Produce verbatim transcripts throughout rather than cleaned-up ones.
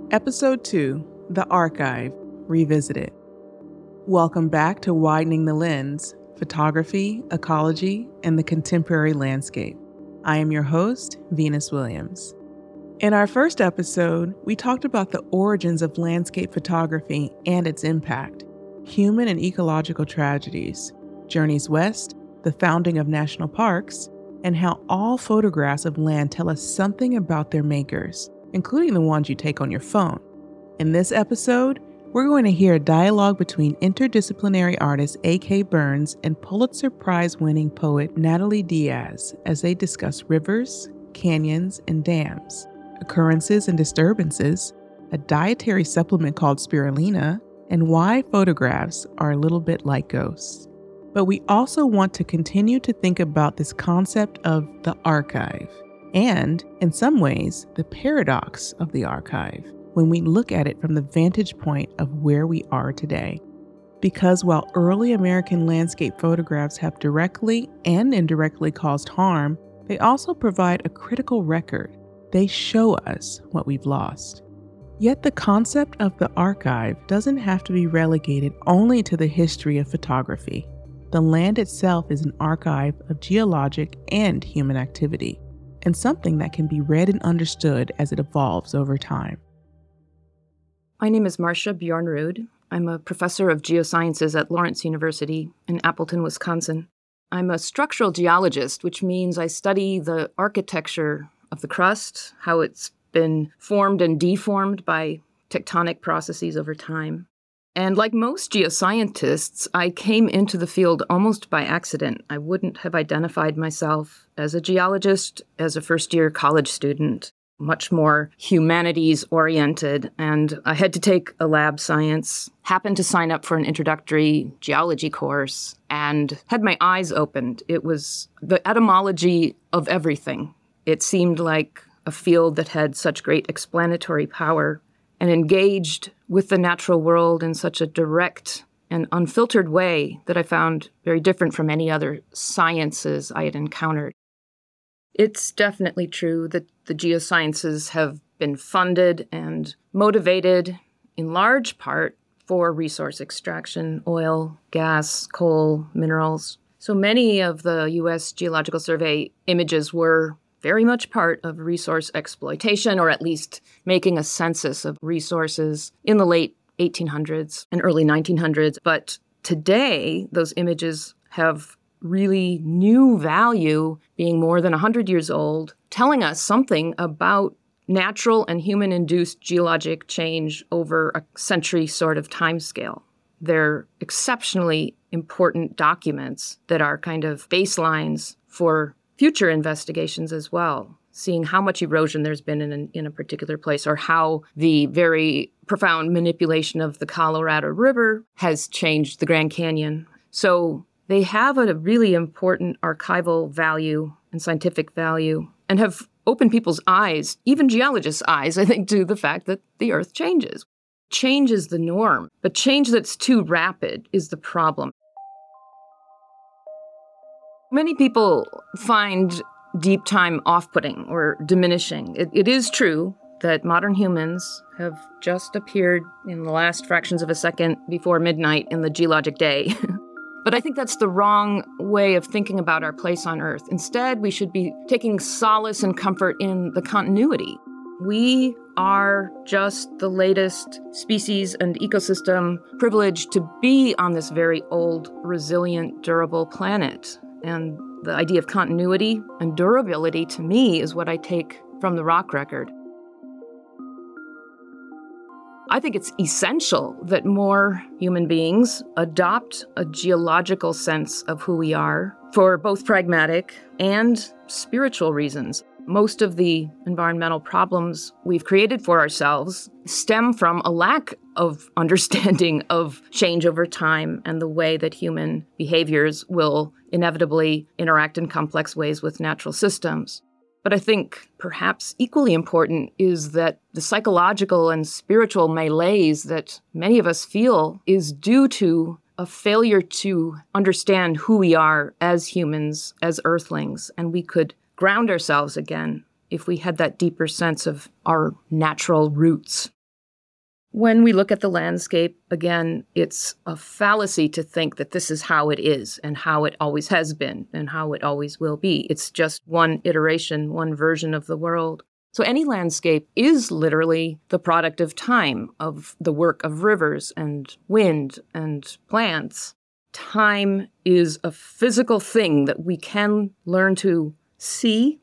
Episode two, The Archive, Revisited. Welcome back to Widening the Lens, Photography, Ecology, and the Contemporary Landscape. I am your host, Venus Williams. In our first episode, we talked about the origins of landscape photography and its impact, human and ecological tragedies, journeys west, the founding of national parks, and how all photographs of land tell us something about their makers, including the ones you take on your phone. In this episode, we're going to hear a dialogue between interdisciplinary artist A K Burns and Pulitzer Prize-winning poet Natalie Diaz as they discuss rivers, canyons, and dams, occurrences and disturbances, a dietary supplement called spirulina, and why photographs are a little bit like ghosts. But we also want to continue to think about this concept of the archive, and, in some ways, the paradox of the archive when we look at it from the vantage point of where we are today. Because while early American landscape photographs have directly and indirectly caused harm, they also provide a critical record. They show us what we've lost. Yet the concept of the archive doesn't have to be relegated only to the history of photography. The land itself is an archive of geologic and human activity, and something that can be read and understood as it evolves over time. My name is Marcia Bjornrud. I'm a professor of geosciences at Lawrence University in Appleton, Wisconsin. I'm a structural geologist, which means I study the architecture of the crust, how it's been formed and deformed by tectonic processes over time. And like most geoscientists, I came into the field almost by accident. I wouldn't have identified myself as a geologist as a first-year college student, much more humanities-oriented, and I had to take a lab science, happened to sign up for an introductory geology course, and had my eyes opened. It was the etymology of everything. It seemed like a field that had such great explanatory power and engaged with the natural world in such a direct and unfiltered way that I found very different from any other sciences I had encountered. It's definitely true that the geosciences have been funded and motivated in large part for resource extraction, oil, gas, coal, minerals. So many of the U S Geological Survey images were very much part of resource exploitation, or at least making a census of resources in the late eighteen hundreds and early nineteen hundreds. But today, those images have really new value, being more than one hundred years old, telling us something about natural and human-induced geologic change over a century sort of timescale. They're exceptionally important documents that are kind of baselines for future investigations as well, seeing how much erosion there's been in, an, in a particular place, or how the very profound manipulation of the Colorado River has changed the Grand Canyon. So they have a really important archival value and scientific value, and have opened people's eyes, even geologists' eyes, I think, to the fact that the Earth changes. Change is the norm, but change that's too rapid is the problem. Many people find deep time off-putting or diminishing. It, it is true that modern humans have just appeared in the last fractions of a second before midnight in the geologic day. But I think that's the wrong way of thinking about our place on Earth. Instead, we should be taking solace and comfort in the continuity. We are just the latest species and ecosystem privileged to be on this very old, resilient, durable planet. And the idea of continuity and durability, to me, is what I take from the rock record. I think it's essential that more human beings adopt a geological sense of who we are for both pragmatic and spiritual reasons. Most of the environmental problems we've created for ourselves stem from a lack of understanding of change over time and the way that human behaviors will inevitably interact in complex ways with natural systems. But I think perhaps equally important is that the psychological and spiritual malaise that many of us feel is due to a failure to understand who we are as humans, as earthlings, and we could ground ourselves again if we had that deeper sense of our natural roots. When we look at the landscape, again, it's a fallacy to think that this is how it is and how it always has been and how it always will be. It's just one iteration, one version of the world. So any landscape is literally the product of time, of the work of rivers and wind and plants. Time is a physical thing that we can learn to see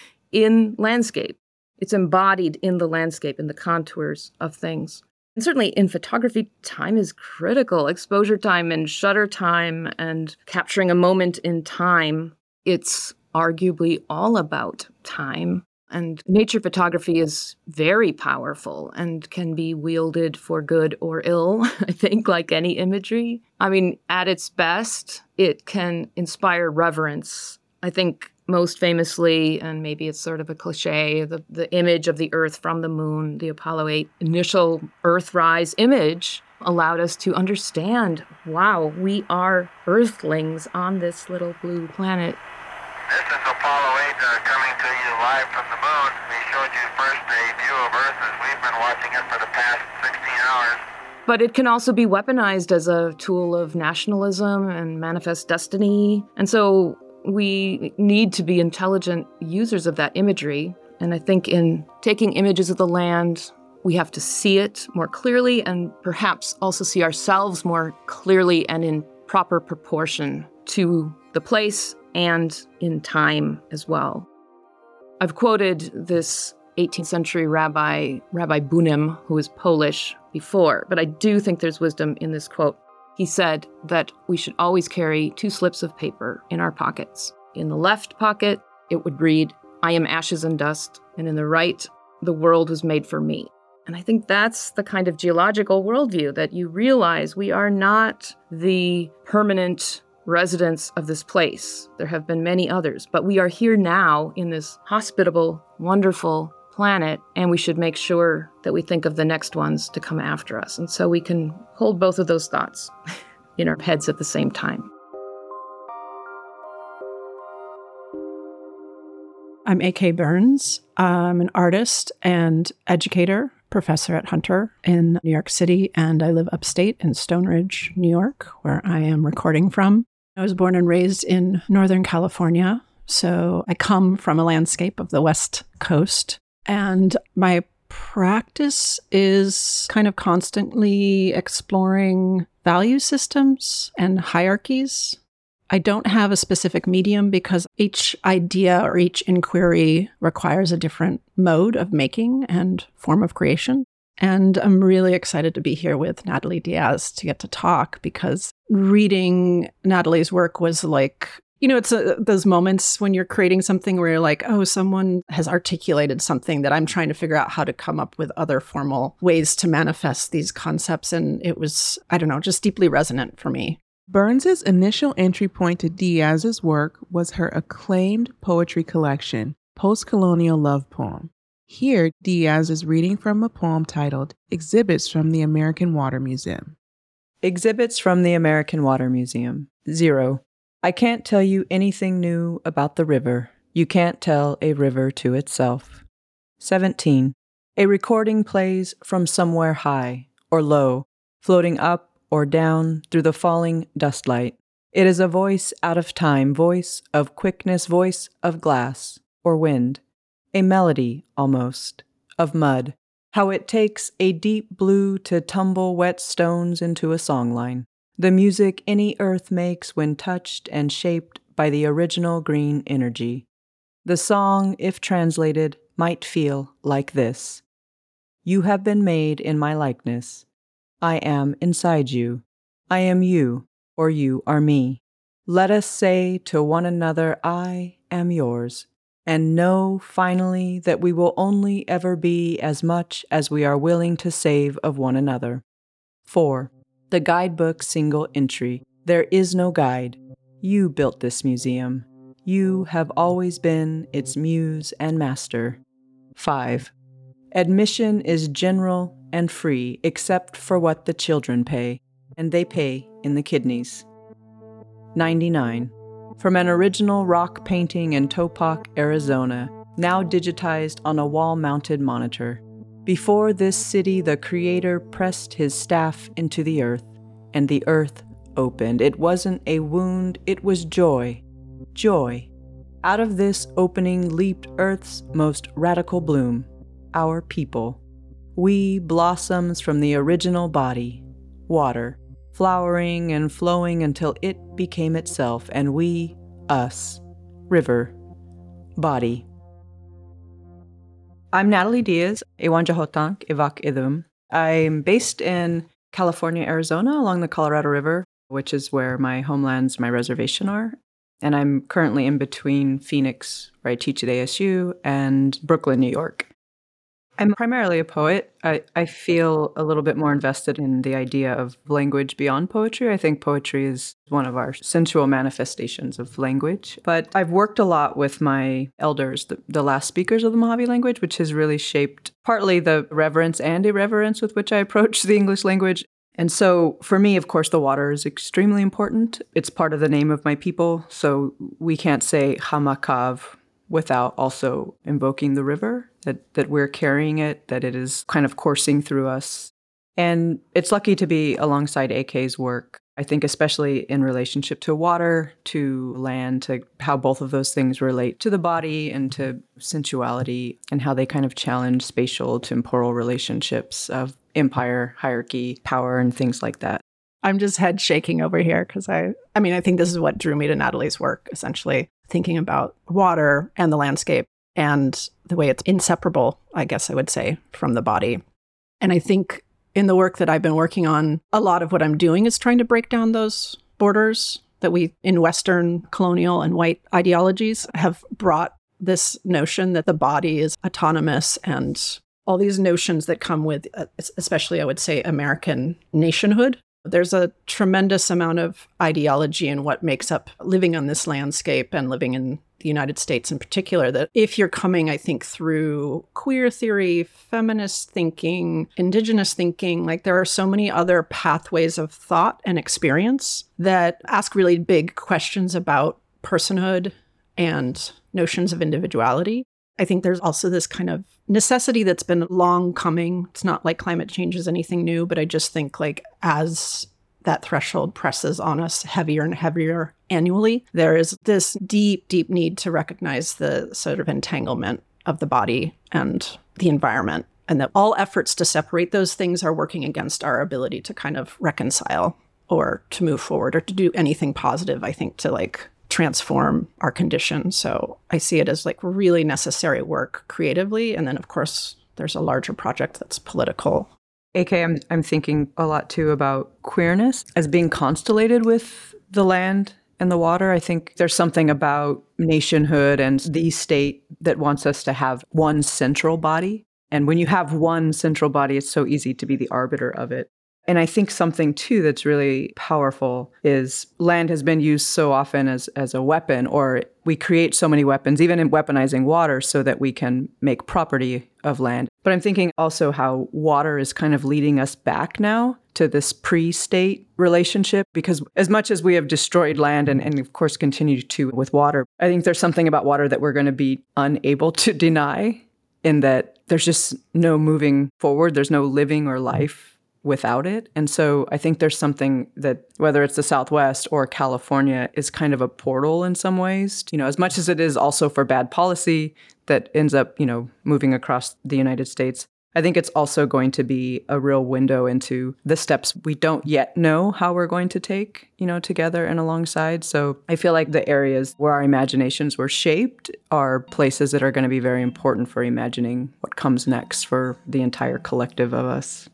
in landscape. It's embodied in the landscape, in the contours of things. And certainly in photography, time is critical. Exposure time and shutter time and capturing a moment in time, it's arguably all about time. And nature photography is very powerful and can be wielded for good or ill, I think, like any imagery. I mean, at its best, it can inspire reverence. I think most famously, and maybe it's sort of a cliche, the, the image of the Earth from the moon, the Apollo eight initial Earthrise image allowed us to understand, wow, we are Earthlings on this little blue planet. This is Apollo eight uh, coming to you live from the moon. We showed you first a view of Earth as we've been watching it for the past sixteen hours. But it can also be weaponized as a tool of nationalism and manifest destiny. And so we need to be intelligent users of that imagery. And I think in taking images of the land, we have to see it more clearly and perhaps also see ourselves more clearly and in proper proportion to the place and in time as well. I've quoted this eighteenth century rabbi, Rabbi Bunim, who is Polish, before, but I do think there's wisdom in this quote. He said that we should always carry two slips of paper in our pockets. In the left pocket, it would read, "I am ashes and dust," and in the right, "The world was made for me." And I think that's the kind of geological worldview that you realize we are not the permanent residents of this place. There have been many others, but we are here now in this hospitable, wonderful planet, and we should make sure that we think of the next ones to come after us. And so we can hold both of those thoughts in our heads at the same time. I'm A K Burns. I'm an artist and educator, professor at Hunter in New York City, and I live upstate in Stone Ridge, New York, where I am recording from. I was born and raised in Northern California, so I come from a landscape of the West Coast, and my practice is kind of constantly exploring value systems and hierarchies. I don't have a specific medium because each idea or each inquiry requires a different mode of making and form of creation. And I'm really excited to be here with Natalie Diaz to get to talk, because reading Natalie's work was like, you know, it's a, those moments when you're creating something where you're like, oh, someone has articulated something that I'm trying to figure out how to come up with other formal ways to manifest these concepts. And it was, I don't know, just deeply resonant for me. Burns's initial entry point to Diaz's work was her acclaimed poetry collection, Post-Colonial Love Poem. Here, Diaz is reading from a poem titled Exhibits from the American Water Museum. Exhibits from the American Water Museum. Zero. I can't tell you anything new about the river. You can't tell a river to itself. seventeen. A recording plays from somewhere high or low, floating up or down through the falling dust light. It is a voice out of time, voice of quickness, voice of glass or wind. A melody, almost, of mud. How it takes a deep blue to tumble wet stones into a songline. The music any earth makes when touched and shaped by the original green energy. The song, if translated, might feel like this. You have been made in my likeness. I am inside you. I am you, or you are me. Let us say to one another, I am yours, and know finally that we will only ever be as much as we are willing to save of one another. four. The guidebook single entry. There is no guide. You built this museum. You have always been its muse and master. five. Admission is general and free except for what the children pay, and they pay in the kidneys. ninety-nine. From an original rock painting in Topak, Arizona, now digitized on a wall-mounted monitor. Before this city, the Creator pressed his staff into the earth, and the earth opened. It wasn't a wound, it was joy. Joy. Out of this opening leaped Earth's most radical bloom, our people. We blossoms from the original body, water, flowering and flowing until it became itself, and we, us, river, body. I'm Natalie Diaz, Iwan Jahotank, Ivak Idum. I'm based in California, Arizona, along the Colorado River, which is where my homelands, my reservation are. And I'm currently in between Phoenix, where I teach at A S U, and Brooklyn, New York. I'm primarily a poet. I, I feel a little bit more invested in the idea of language beyond poetry. I think poetry is one of our sensual manifestations of language. But I've worked a lot with my elders, the, the last speakers of the Mojave language, which has really shaped partly the reverence and irreverence with which I approach the English language. And so for me, of course, the water is extremely important. It's part of the name of my people. So we can't say Hamakav without also invoking the river, that, that we're carrying it, that it is kind of coursing through us. And it's lucky to be alongside A K's work, I think especially in relationship to water, to land, to how both of those things relate to the body and to sensuality, and how they kind of challenge spatial temporal relationships of empire, hierarchy, power, and things like that. I'm just head shaking over here because I, I mean, I think this is what drew me to Natalie's work, essentially thinking about water and the landscape and the way it's inseparable, I guess I would say, from the body. And I think in the work that I've been working on, a lot of what I'm doing is trying to break down those borders that we, in Western colonial and white ideologies, have brought this notion that the body is autonomous and all these notions that come with, especially, I would say, American nationhood. There's a tremendous amount of ideology in what makes up living on this landscape and living in the United States in particular, that if you're coming, I think, through queer theory, feminist thinking, indigenous thinking, like there are so many other pathways of thought and experience that ask really big questions about personhood and notions of individuality. I think there's also this kind of necessity that's been long coming. It's not like climate change is anything new, but I just think like as that threshold presses on us heavier and heavier annually, there is this deep, deep need to recognize the sort of entanglement of the body and the environment, and that all efforts to separate those things are working against our ability to kind of reconcile or to move forward or to do anything positive, I think, to like transform our condition. So I see it as like really necessary work creatively. And then, of course, there's a larger project that's political. A K, I'm, I'm thinking a lot, too, about queerness as being constellated with the land and the water. I think there's something about nationhood and the state that wants us to have one central body. And when you have one central body, it's so easy to be the arbiter of it. And I think something, too, that's really powerful is land has been used so often as, as a weapon, or we create so many weapons, even in weaponizing water, so that we can make property of land. But I'm thinking also how water is kind of leading us back now to this pre-state relationship, because as much as we have destroyed land and, and of course, continue to with water, I think there's something about water that we're going to be unable to deny, in that there's just no moving forward. There's no living or life without it. And so I think there's something that, whether it's the Southwest or California, is kind of a portal in some ways, you know, as much as it is also for bad policy that ends up, you know, moving across the United States. I think it's also going to be a real window into the steps we don't yet know how we're going to take, you know, together and alongside. So I feel like the areas where our imaginations were shaped are places that are going to be very important for imagining what comes next for the entire collective of us.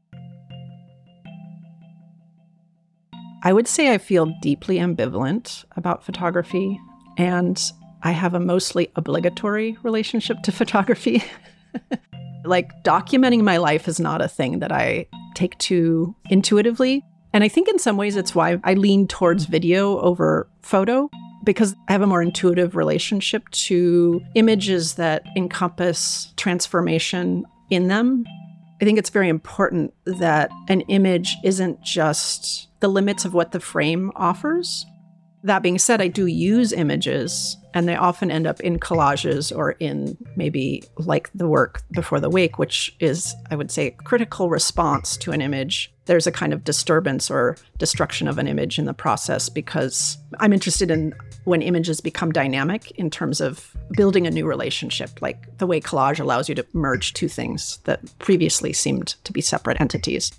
I would say I feel deeply ambivalent about photography, and I have a mostly obligatory relationship to photography. Like, documenting my life is not a thing that I take to intuitively. And I think in some ways it's why I lean towards video over photo, because I have a more intuitive relationship to images that encompass transformation in them. I think it's very important that an image isn't just the limits of what the frame offers. That being said, I do use images And they often end up in collages or in maybe like the work Before the Wake, which is, I would say, a critical response to an image. There's a kind of disturbance or destruction of an image in the process, because I'm interested in when images become dynamic in terms of building a new relationship, like the way collage allows you to merge two things that previously seemed to be separate entities.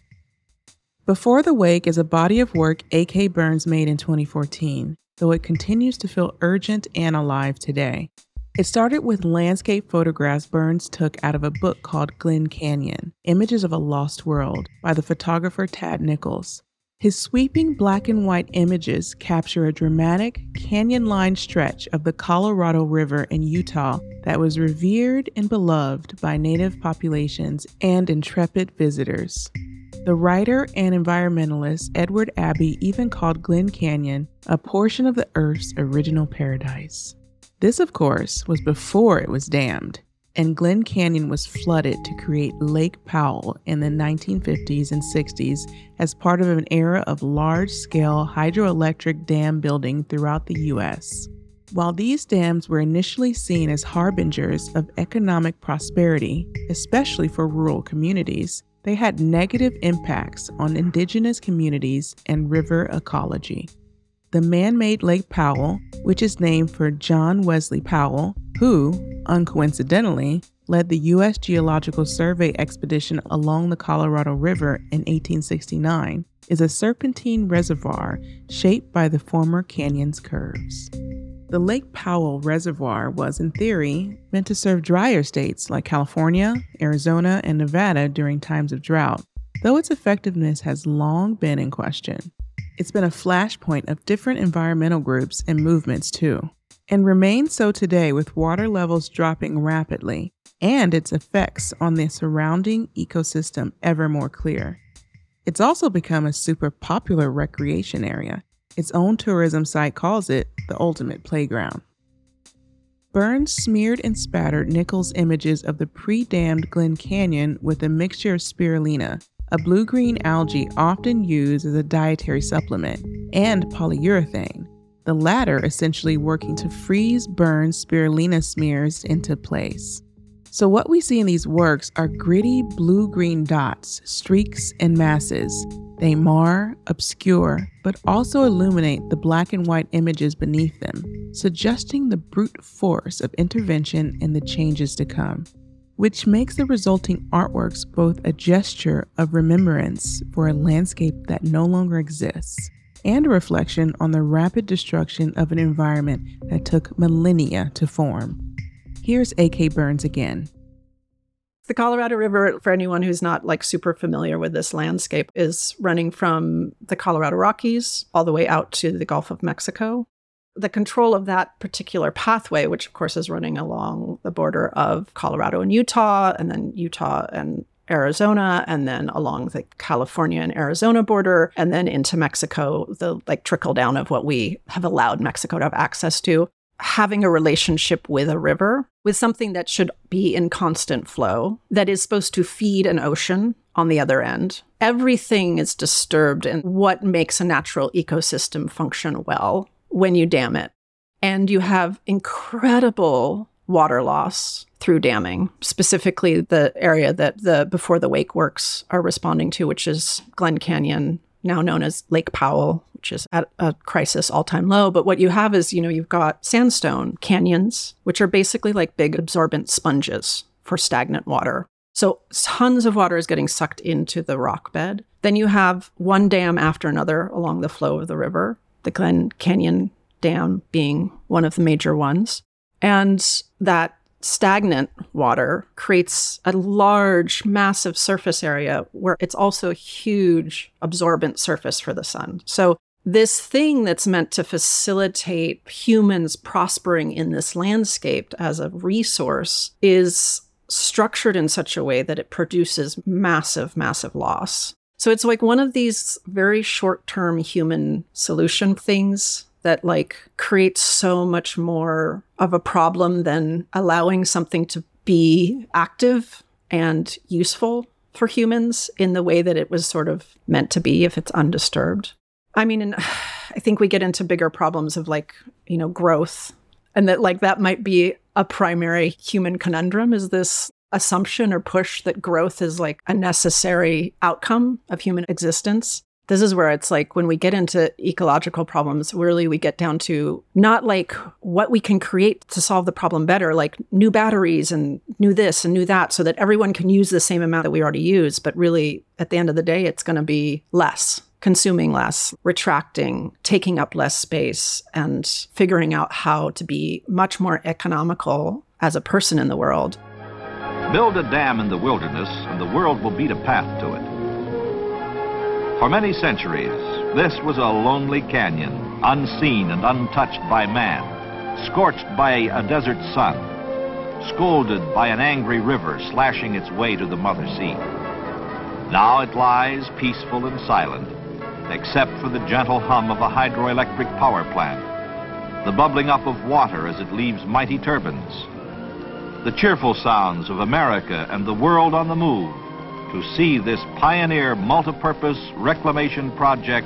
Before the Wake is a body of work A K Burns made in twenty fourteen, though it continues to feel urgent and alive today. It started with landscape photographs Burns took out of a book called Glen Canyon, Images of a Lost World, by the photographer Tad Nichols. His sweeping black and white images capture a dramatic, canyon-lined stretch of the Colorado River in Utah that was revered and beloved by native populations and intrepid visitors. The writer and environmentalist Edward Abbey even called Glen Canyon a portion of the Earth's original paradise. This, of course, was before it was dammed, and Glen Canyon was flooded to create Lake Powell in the nineteen fifties and sixties as part of an era of large-scale hydroelectric dam building throughout the U S. While these dams were initially seen as harbingers of economic prosperity, especially for rural communities, they had negative impacts on indigenous communities and river ecology. The man-made Lake Powell, which is named for John Wesley Powell, who, uncoincidentally, led the U S Geological Survey expedition along the Colorado River in eighteen sixty-nine, is a serpentine reservoir shaped by the former canyon's curves. The Lake Powell Reservoir was, in theory, meant to serve drier states like California, Arizona, and Nevada during times of drought, though its effectiveness has long been in question. It's been a flashpoint of different environmental groups and movements too, and remains so today with water levels dropping rapidly and its effects on the surrounding ecosystem ever more clear. It's also become a super popular recreation area. Its own tourism site calls it the ultimate playground. Burns smeared and spattered Nichols' images of the pre-dammed Glen Canyon with a mixture of spirulina, a blue-green algae often used as a dietary supplement, and polyurethane, the latter essentially working to freeze Burns' spirulina smears into place. So what we see in these works are gritty blue-green dots, streaks, and masses. They mar, obscure, but also illuminate the black and white images beneath them, suggesting the brute force of intervention and the changes to come, which makes the resulting artworks both a gesture of remembrance for a landscape that no longer exists, and a reflection on the rapid destruction of an environment that took millennia to form. Here's A K Burns again. The Colorado River, for anyone who's not like super familiar with this landscape, is running from the Colorado Rockies all the way out to the Gulf of Mexico. The control of that particular pathway, which of course is running along the border of Colorado and Utah, and then Utah and Arizona, and then along the California and Arizona border, and then into Mexico, the like trickle down of what we have allowed Mexico to have access to. Having a relationship with a river, with something that should be in constant flow, that is supposed to feed an ocean on the other end. Everything is disturbed in what makes a natural ecosystem function well when you dam it. And you have incredible water loss through damming, specifically the area that the Before the Wake works are responding to, which is Glen Canyon, now known as Lake Powell, which is at a crisis all-time low. But what you have is, you know, you've got sandstone canyons, which are basically like big absorbent sponges for stagnant water. So tons of water is getting sucked into the rock bed. Then you have one dam after another along the flow of the river, the Glen Canyon Dam being one of the major ones. And that stagnant water creates a large, massive surface area where it's also a huge absorbent surface for the sun. So this thing that's meant to facilitate humans prospering in this landscape as a resource is structured in such a way that it produces massive, massive loss. So it's like one of these very short-term human solution things that like creates so much more of a problem than allowing something to be active and useful for humans in the way that it was sort of meant to be if it's undisturbed. I mean, and I think we get into bigger problems of like, you know, growth And that like that might be a primary human conundrum, is this assumption or push that growth is like a necessary outcome of human existence. This is where it's like when we get into ecological problems, really we get down to not like what we can create to solve the problem better, like new batteries and new this and new that, so that everyone can use the same amount that we already use. But really, at the end of the day, it's going to be less, consuming less, retracting, taking up less space, and figuring out how to be much more economical as a person in the world. Build a dam in the wilderness, and the world will beat a path to it. For many centuries, this was a lonely canyon, unseen and untouched by man, scorched by a desert sun, scolded by an angry river slashing its way to the mother sea. Now it lies peaceful and silent, except for the gentle hum of a hydroelectric power plant, the bubbling up of water as it leaves mighty turbines, the cheerful sounds of America and the world on the move to see this pioneer multipurpose reclamation project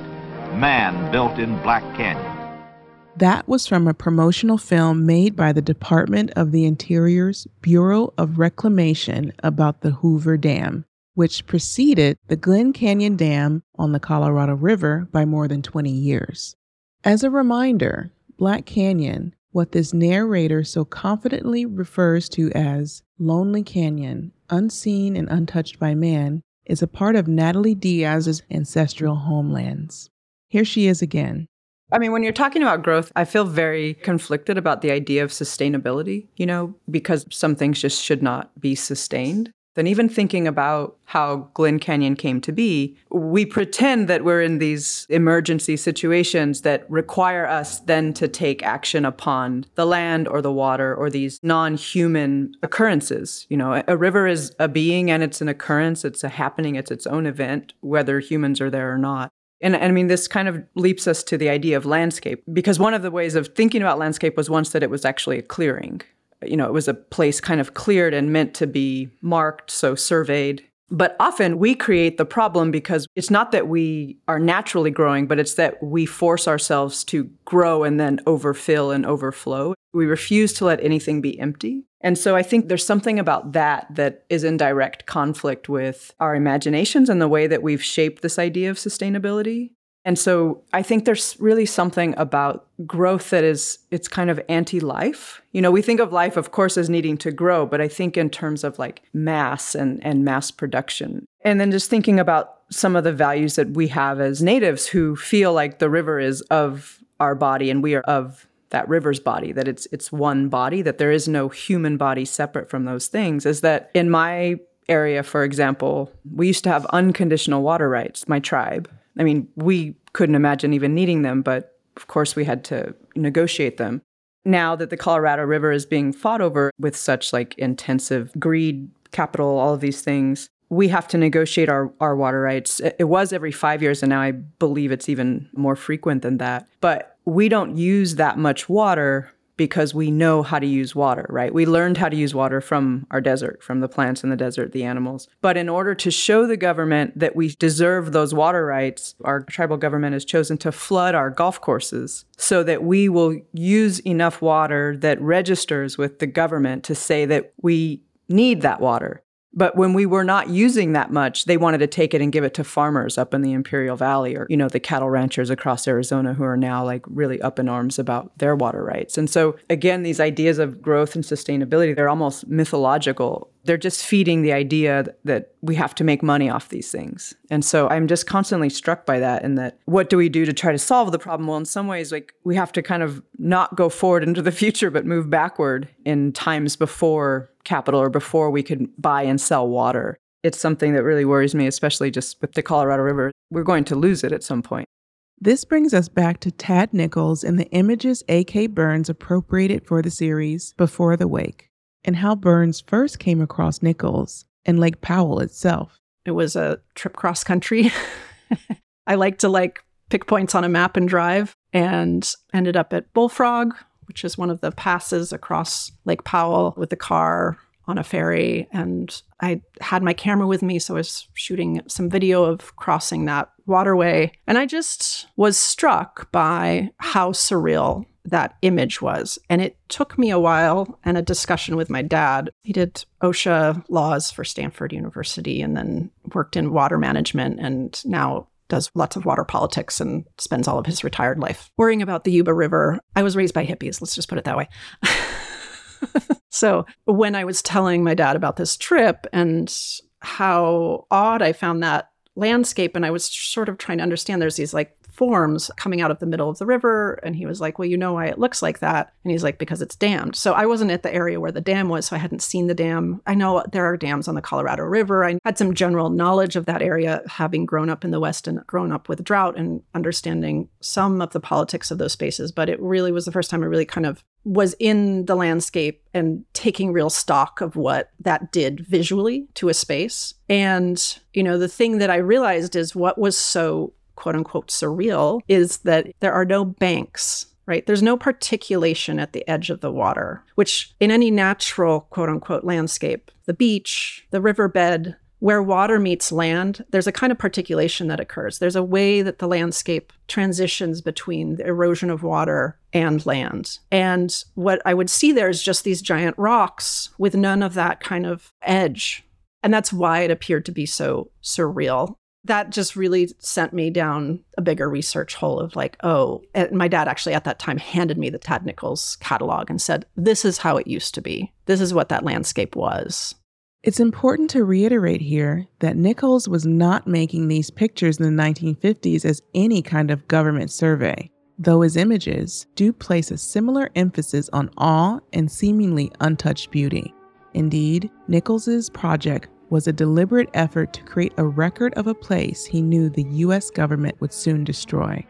man built in Black Canyon. That was from a promotional film made by the Department of the Interior's Bureau of Reclamation about the Hoover Dam, which preceded the Glen Canyon Dam on the Colorado River by more than twenty years. As a reminder, Black Canyon, what this narrator so confidently refers to as Lonely Canyon, unseen and untouched by man, is a part of Natalie Diaz's ancestral homelands. Here she is again. I mean, when you're talking about growth, I feel very conflicted about the idea of sustainability, you know, because some things just should not be sustained. Then even thinking about how Glen Canyon came to be, we pretend that we're in these emergency situations that require us then to take action upon the land or the water or these non-human occurrences. You know, a river is a being and it's an occurrence, it's a happening, it's its own event, whether humans are there or not. And, and I mean, this kind of leaps us to the idea of landscape, because one of the ways of thinking about landscape was once that it was actually a clearing. You know, it was a place kind of cleared and meant to be marked, so surveyed. But often we create the problem because it's not that we are naturally growing, but it's that we force ourselves to grow and then overfill and overflow. We refuse to let anything be empty. And so I think there's something about that that is in direct conflict with our imaginations and the way that we've shaped this idea of sustainability. And so I think there's really something about growth that is, it's kind of anti-life. You know, we think of life, of course, as needing to grow, but I think in terms of like mass and, and mass production. And then just thinking about some of the values that we have as natives who feel like the river is of our body and we are of that river's body, that it's it's one body, that there is no human body separate from those things, is that in my area, for example, we used to have unconditional water rights, my tribe. I mean, we couldn't imagine even needing them, but of course we had to negotiate them. Now that the Colorado River is being fought over with such like intensive greed, capital, all of these things, we have to negotiate our, our water rights. It was every five years, and now I believe it's even more frequent than that. But we don't use that much water because we know how to use water, right? We learned how to use water from our desert, from the plants in the desert, the animals. But in order to show the government that we deserve those water rights, our tribal government has chosen to flood our golf courses so that we will use enough water that registers with the government to say that we need that water. But when we were not using that much, they wanted to take it and give it to farmers up in the Imperial Valley, or, you know, the cattle ranchers across Arizona who are now like really up in arms about their water rights. And so again, these ideas of growth and sustainability, they're almost mythological. They're just feeding the idea that we have to make money off these things. And so I'm just constantly struck by that, and that what do we do to try to solve the problem? Well, in some ways, like we have to kind of not go forward into the future, but move backward in times before capital or before we could buy and sell water. It's something that really worries me, especially just with the Colorado River. We're going to lose it at some point. This brings us back to Tad Nichols and the images A K Burns appropriated for the series Before the Wake, and how Burns first came across Nichols and Lake Powell itself. It was a trip cross country. I like to like pick points on a map and drive, and ended up at Bullfrog, which is one of the passes across Lake Powell, with the car on a ferry. And I had my camera with me, so I was shooting some video of crossing that waterway. And I just was struck by how surreal that image was. And it took me a while and a discussion with my dad. He did OSHA laws for Stanford University and then worked in water management and now does lots of water politics and spends all of his retired life worrying about the Yuba River. I was raised by hippies, let's just put it that way. So when I was telling my dad about this trip and how odd I found that landscape, and I was sort of trying to understand, there's these like forms coming out of the middle of the river. And he was like, well, you know why it looks like that? And he's like, because it's dammed. So I wasn't at the area where the dam was, so I hadn't seen the dam. I know there are dams on the Colorado River. I had some general knowledge of that area, having grown up in the West and grown up with drought and understanding some of the politics of those spaces. But it really was the first time I really kind of was in the landscape and taking real stock of what that did visually to a space. And, you know, the thing that I realized is what was so quote unquote surreal is that there are no banks, right? There's no particulation at the edge of the water, which in any natural quote unquote landscape, the beach, the riverbed, where water meets land, there's a kind of particulation that occurs. There's a way that the landscape transitions between the erosion of water and land. And what I would see there is just these giant rocks with none of that kind of edge. And that's why it appeared to be so surreal. That just really sent me down a bigger research hole of like, oh, and my dad actually at that time handed me the Tad Nichols catalog and said, this is how it used to be. This is what that landscape was. It's important to reiterate here that Nichols was not making these pictures in the nineteen fifties as any kind of government survey, though his images do place a similar emphasis on awe and seemingly untouched beauty. Indeed, Nichols's project was a deliberate effort to create a record of a place he knew the U S government would soon destroy.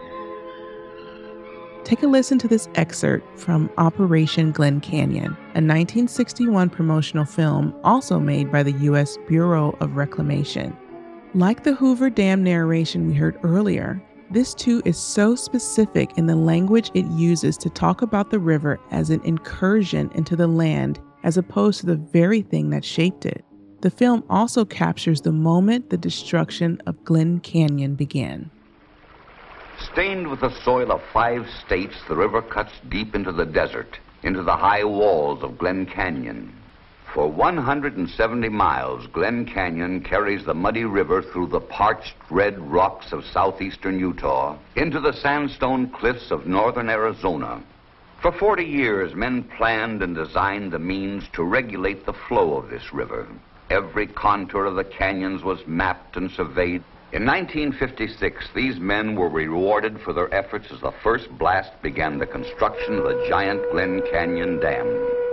Take a listen to this excerpt from Operation Glen Canyon, a nineteen sixty-one promotional film also made by the U S Bureau of Reclamation. Like the Hoover Dam narration we heard earlier, this too is so specific in the language it uses to talk about the river as an incursion into the land as opposed to the very thing that shaped it. The film also captures the moment the destruction of Glen Canyon began. Stained with the soil of five states, the river cuts deep into the desert, into the high walls of Glen Canyon. For one hundred seventy miles, Glen Canyon carries the muddy river through the parched red rocks of southeastern Utah into the sandstone cliffs of northern Arizona. For forty years, men planned and designed the means to regulate the flow of this river. Every contour of the canyons was mapped and surveyed. In nineteen fifty-six, these men were rewarded for their efforts as the first blast began the construction of the giant Glen Canyon Dam.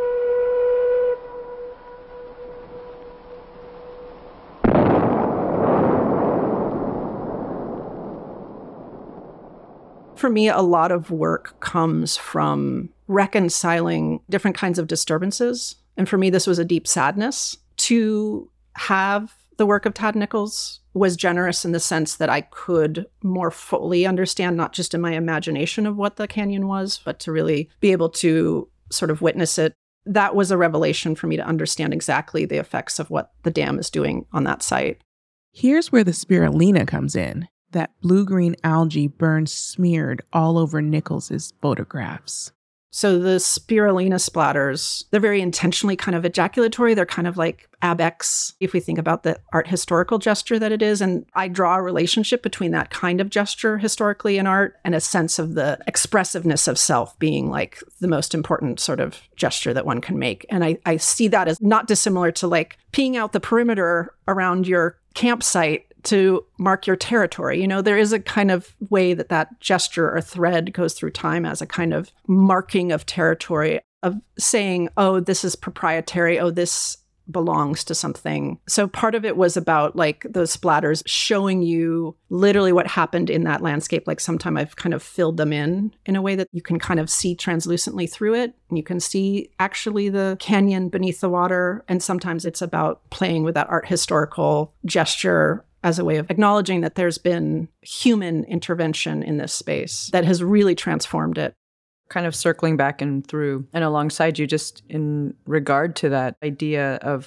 For me, a lot of work comes from reconciling different kinds of disturbances. And for me, this was a deep sadness. To have the work of Tad Nichols was generous in the sense that I could more fully understand, not just in my imagination of what the canyon was, but to really be able to sort of witness it. That was a revelation for me to understand exactly the effects of what the dam is doing on that site. Here's where the spirulina comes in. That blue-green algae burns smeared all over Nichols's photographs. So the spirulina splatters, they're very intentionally kind of ejaculatory. They're kind of like abex, if we think about the art historical gesture that it is. And I draw a relationship between that kind of gesture historically in art and a sense of the expressiveness of self being like the most important sort of gesture that one can make. And I, I see that as not dissimilar to like peeing out the perimeter around your campsite to mark your territory. You know, there is a kind of way that that gesture or thread goes through time as a kind of marking of territory, of saying, oh, this is proprietary, oh, this belongs to something. So part of it was about like those splatters showing you literally what happened in that landscape. Like sometime I've kind of filled them in in a way that you can kind of see translucently through it. And you can see actually the canyon beneath the water. And sometimes it's about playing with that art historical gesture as a way of acknowledging that there's been human intervention in this space that has really transformed it. Kind of circling back and through and alongside you, just in regard to that idea of like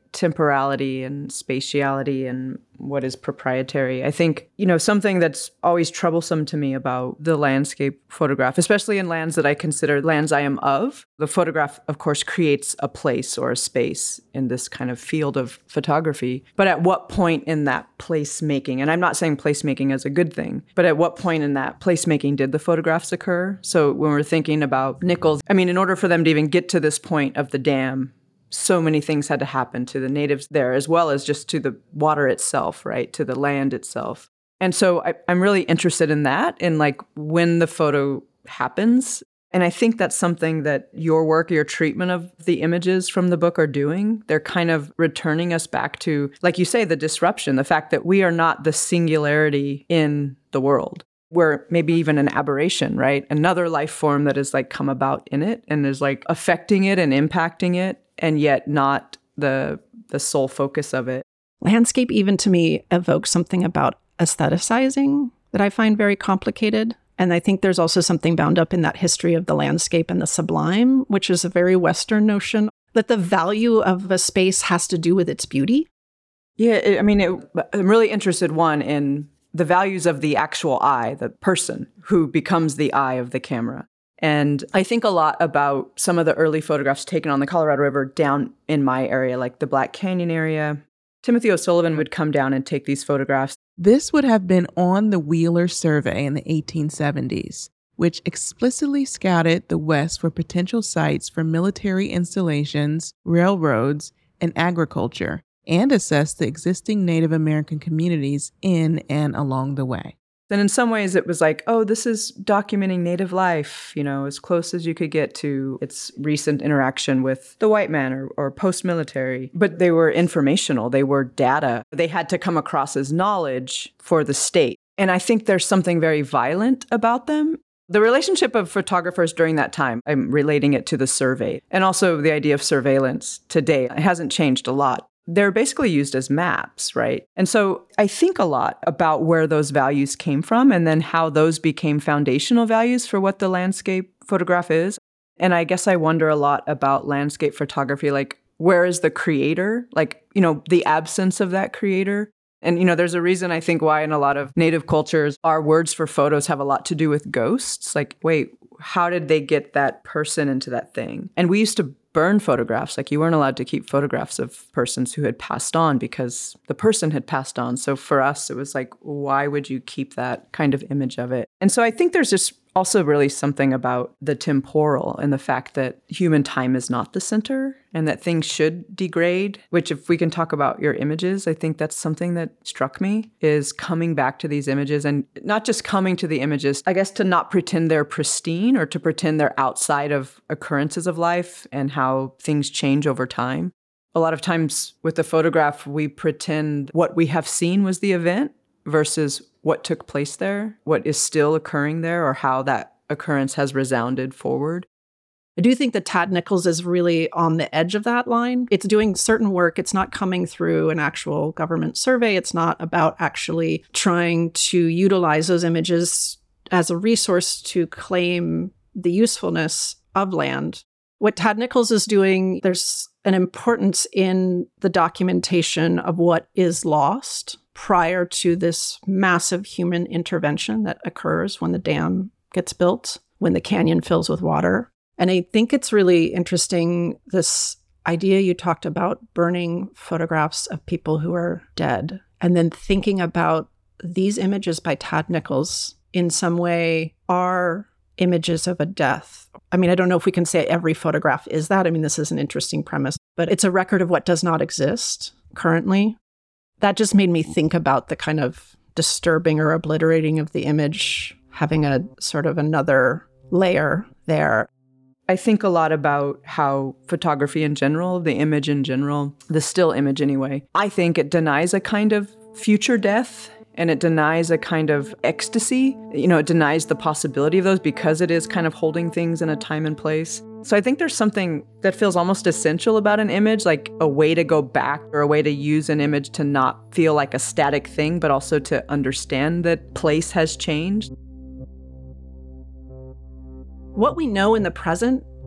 temporality and spatiality and what is proprietary. I think, you know, something that's always troublesome to me about the landscape photograph, especially in lands that I consider lands I am of, the photograph, of course, creates a place or a space in this kind of field of photography. But at what point in that placemaking, and I'm not saying placemaking as a good thing, but at what point in that placemaking did the photographs occur? So when we're thinking about Nichols, I mean, in order for them to even get to this point of the dam, so many things had to happen to the natives there, as well as just to the water itself, right? To the land itself. And so I, I'm really interested in that, in like when the photo happens. And I think that's something that your work, your treatment of the images from the book are doing. They're kind of returning us back to, like you say, the disruption, the fact that we are not the singularity in the world. We're maybe even an aberration, right? Another life form that has like come about in it and is like affecting it and impacting it, and yet not the the sole focus of it. Landscape, even to me, evokes something about aestheticizing that I find very complicated. And I think there's also something bound up in that history of the landscape and the sublime, which is a very Western notion, that the value of a space has to do with its beauty. Yeah, it, I mean, it, I'm really interested, one, in the values of the actual eye, the person who becomes the eye of the camera. And I think a lot about some of the early photographs taken on the Colorado River down in my area, like the Black Canyon area. Timothy O'Sullivan would come down and take these photographs. This would have been on the Wheeler Survey in the eighteen seventies, which explicitly scouted the West for potential sites for military installations, railroads, and agriculture, and assessed the existing Native American communities in and along the way. Then in some ways it was like, oh, this is documenting Native life, you know, as close as you could get to its recent interaction with the white man or, or post-military. But they were informational. They were data. They had to come across as knowledge for the state. And I think there's something very violent about them. The relationship of photographers during that time, I'm relating it to the survey, and also the idea of surveillance today. It hasn't changed a lot. They're basically used as maps, right? And so I think a lot about where those values came from and then how those became foundational values for what the landscape photograph is. And I guess I wonder a lot about landscape photography, like where is the creator? Like, you know, the absence of that creator. And, you know, there's a reason I think why in a lot of Native cultures, our words for photos have a lot to do with ghosts. Like, wait, how did they get that person into that thing? And we used to burn photographs. Like you weren't allowed to keep photographs of persons who had passed on because the person had passed on. So for us, it was like, why would you keep that kind of image of it? And so I think there's just also really something about the temporal and the fact that human time is not the center and that things should degrade, which if we can talk about your images, I think that's something that struck me, is coming back to these images and not just coming to the images, I guess to not pretend they're pristine or to pretend they're outside of occurrences of life and how things change over time. A lot of times with the photograph, we pretend what we have seen was the event versus what took place there, what is still occurring there, or how that occurrence has resounded forward. I do think that Tad Nichols is really on the edge of that line. It's doing certain work. It's not coming through an actual government survey. It's not about actually trying to utilize those images as a resource to claim the usefulness of land. What Tad Nichols is doing, there's an importance in the documentation of what is lost prior to this massive human intervention that occurs when the dam gets built, when the canyon fills with water. And I think it's really interesting, this idea you talked about, burning photographs of people who are dead, and then thinking about these images by Tad Nichols in some way are images of a death. I mean, I don't know if we can say every photograph is that. I mean, this is an interesting premise, but it's a record of what does not exist currently. That just made me think about the kind of disturbing or obliterating of the image, having a sort of another layer there. I think a lot about how photography in general, the image in general, the still image anyway, I think it denies a kind of future death and it denies a kind of ecstasy. You know, it denies the possibility of those because it is kind of holding things in a time and place. So I think there's something that feels almost essential about an image, like a way to go back or a way to use an image to not feel like a static thing, but also to understand that place has changed. What we know in the present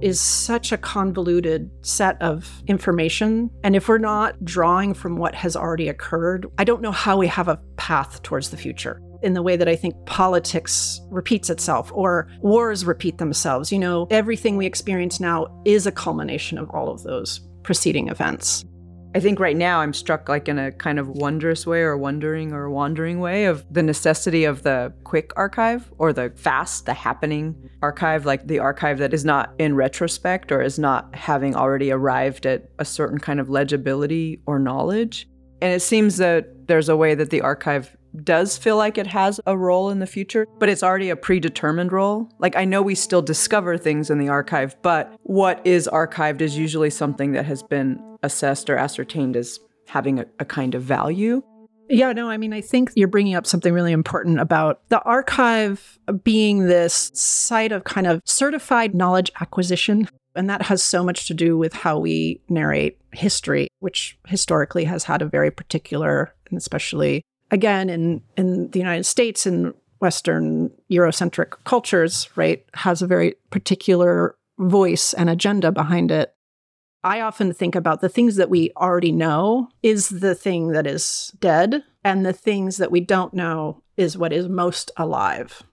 is such a convoluted set of information. And if we're not drawing from what has already occurred, I don't know how we have a path towards the future. In the way that I think politics repeats itself or wars repeat themselves. You know, everything we experience now is a culmination of all of those preceding events. I think right now I'm struck like in a kind of wondrous way or wondering or wandering way of the necessity of the quick archive or the fast, the happening archive, like the archive that is not in retrospect or is not having already arrived at a certain kind of legibility or knowledge. And it seems that there's a way that the archive does feel like it has a role in the future, but it's already a predetermined role. Like, I know we still discover things in the archive, but what is archived is usually something that has been assessed or ascertained as having a, a kind of value. Yeah, no, I mean, I think you're bringing up something really important about the archive being this site of kind of certified knowledge acquisition. And that has so much to do with how we narrate history, which historically has had a very particular, and especially again, in, in the United States and Western Eurocentric cultures, right, has a very particular voice and agenda behind it. I often think about the things that we already know is the thing that is dead, and the things that we don't know is what is most alive.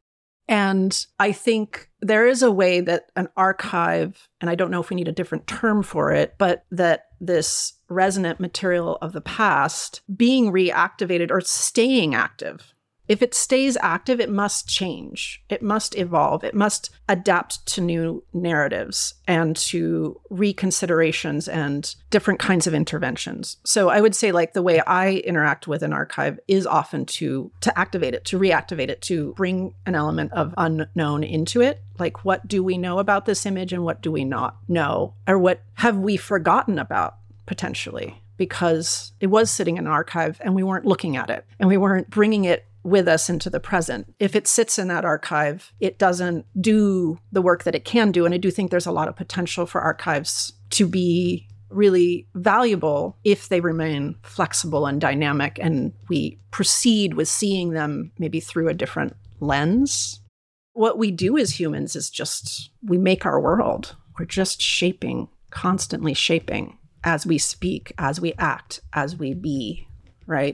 And I think there is a way that an archive, and I don't know if we need a different term for it, but that this resonant material of the past being reactivated or staying active. If it stays active, it must change. It must evolve. It must adapt to new narratives and to reconsiderations and different kinds of interventions. So I would say, like, the way I interact with an archive is often to, to activate it, to reactivate it, to bring an element of unknown into it. Like, what do we know about this image and what do we not know? Or what have we forgotten about, potentially? Because it was sitting in an archive and we weren't looking at it and we weren't bringing it with us into the present. If it sits in that archive, it doesn't do the work that it can do. And I do think there's a lot of potential for archives to be really valuable if they remain flexible and dynamic and we proceed with seeing them maybe through a different lens. What we do as humans is just, we make our world. We're just shaping, constantly shaping as we speak, as we act, as we be, right?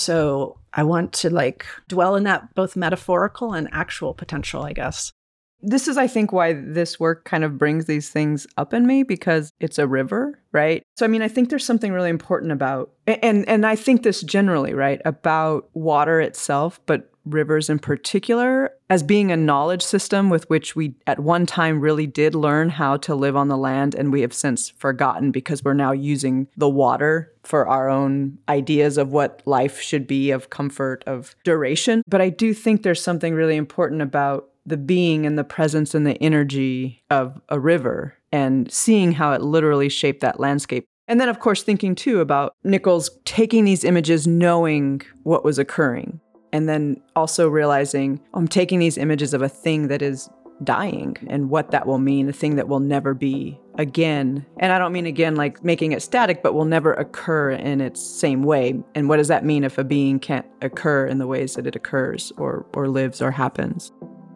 So I want to like dwell in that both metaphorical and actual potential, I guess. This is, I think, why this work kind of brings these things up in me, because it's a river, right? So, I mean, I think there's something really important about, and and I think this generally, right, about water itself, but rivers in particular, as being a knowledge system with which we at one time really did learn how to live on the land, and we have since forgotten because we're now using the water for our own ideas of what life should be, of comfort, of duration. But I do think there's something really important about the being and the presence and the energy of a river and seeing how it literally shaped that landscape. And then, of course, thinking too about Nichols taking these images, knowing what was occurring, and then also realizing, oh, I'm taking these images of a thing that is dying and what that will mean, a thing that will never be again. And I don't mean again like making it static, but will never occur in its same way. And what does that mean if a being can't occur in the ways that it occurs or, or lives or happens?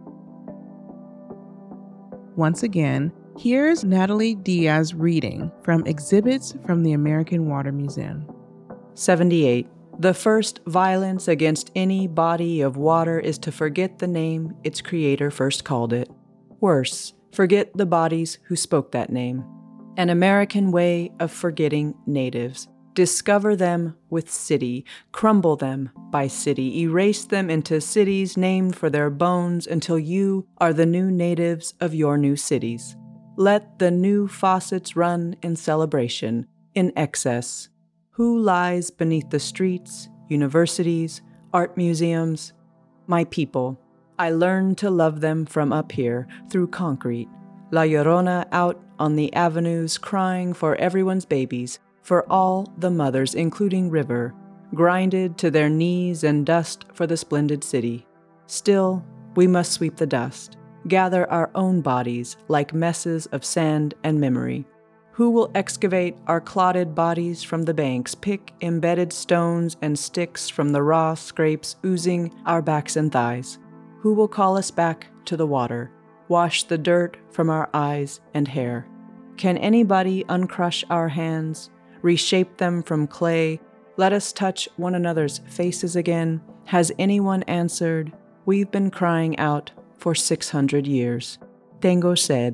Once again, here's Natalie Diaz reading from Exhibits from the American Water Museum. seventy-eight. The first violence against any body of water is to forget the name its creator first called it. Worse, forget the bodies who spoke that name. An American way of forgetting natives. Discover them with city, crumble them by city, erase them into cities named for their bones until you are the new natives of your new cities. Let the new faucets run in celebration, in excess. Who lies beneath the streets, universities, art museums? My people. I learned to love them from up here, through concrete. La Llorona out on the avenues crying for everyone's babies, for all the mothers, including River, grinded to their knees in dust for the splendid city. Still, we must sweep the dust, gather our own bodies like messes of sand and memory. Who will excavate our clotted bodies from the banks, pick embedded stones and sticks from the raw scrapes oozing our backs and thighs? Who will call us back to the water? wash the dirt from our eyes and hair. Can anybody uncrush our hands, reshape them from clay? Let us touch one another's faces again. Has anyone answered? We've been crying out for six hundred years. Tengo sed.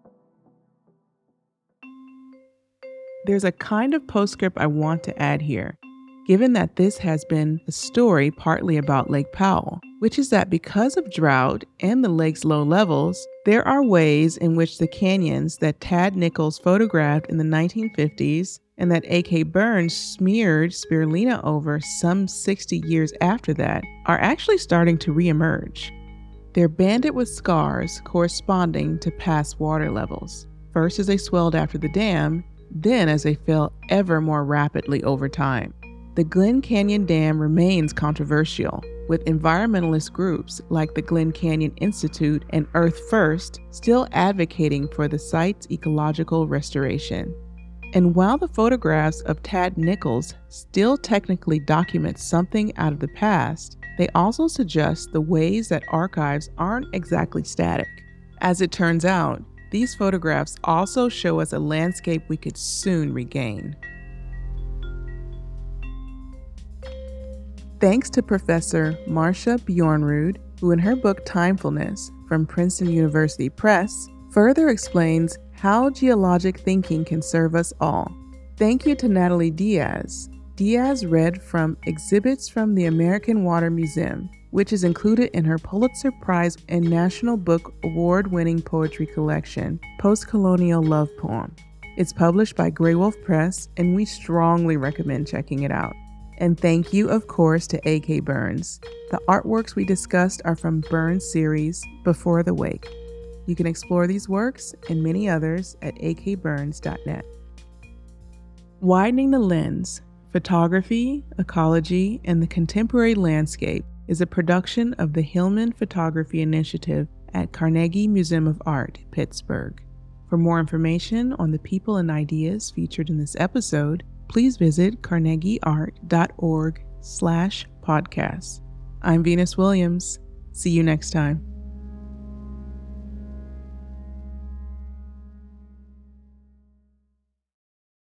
There's a kind of postscript I want to add here, given that this has been a story partly about Lake Powell, which is that because of drought and the lake's low levels, there are ways in which the canyons that Tad Nichols photographed in the nineteen fifties and that A K Burns smeared spirulina over some sixty years after that are actually starting to reemerge. They're banded with scars corresponding to past water levels, first as they swelled after the dam, then as they fell ever more rapidly over time. The Glen Canyon Dam remains controversial, with environmentalist groups like the Glen Canyon Institute and Earth First still advocating for the site's ecological restoration. And while the photographs of Tad Nichols still technically document something out of the past, they also suggest the ways that archives aren't exactly static. As it turns out, these photographs also show us a landscape we could soon regain. Thanks to Professor Marcia Bjornrud, who in her book Timefulness from Princeton University Press further explains how geologic thinking can serve us all. Thank you to Natalie Diaz. Diaz read from Exhibits from the American Water Museum, which is included in her Pulitzer Prize and National Book Award-winning poetry collection, Post-Colonial Love Poem. It's published by Grey Wolf Press, and we strongly recommend checking it out. And thank you, of course, to A K Burns. The artworks we discussed are from Burns' series, Before the Wake. You can explore these works and many others at a k burns dot net. Widening the Lens, Photography, Ecology, and the Contemporary Landscape is a production of the Hillman Photography Initiative at Carnegie Museum of Art, Pittsburgh. For more information on the people and ideas featured in this episode, please visit carnegieart.org slash podcasts. I'm Venus Williams. See you next time.